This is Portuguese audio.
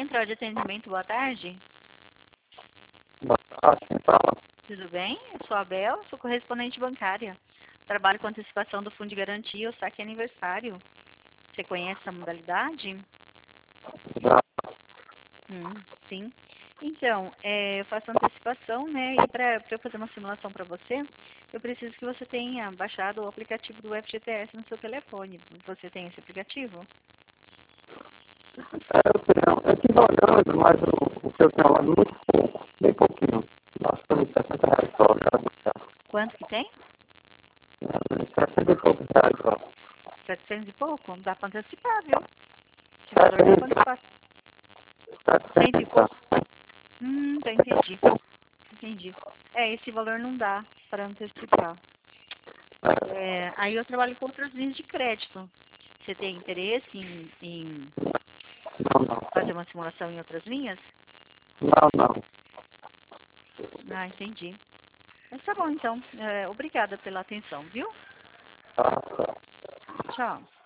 Central de Atendimento, boa tarde. Assim, fala. Tudo bem? Eu sou a Bel, sou correspondente bancária. Trabalho com antecipação do Fundo de Garantia, o saque aniversário. Você conhece essa modalidade? Já, Sim. Então, eu faço antecipação, né? E para eu fazer uma simulação para você, eu preciso que você tenha baixado o aplicativo do FGTS no seu telefone. Você tem esse aplicativo? eu tive olhando, mas o que eu tenho lá é muito pouco, bem pouquinho. Acho que R$ 60 só, já. Quanto que tem? 60 e poucos reais só. 700 e pouco? Dá para antecipar, viu? Esse valor dá para antecipar. 100 e 700 pouco? Tá, entendi. Entendi. Esse valor não dá para antecipar. Aí eu trabalho com outras linhas de crédito. Você tem interesse em Não. fazer uma simulação em outras linhas? Não. Ah, entendi. Mas tá bom, então. Obrigada pela atenção, viu? Tá. Tchau.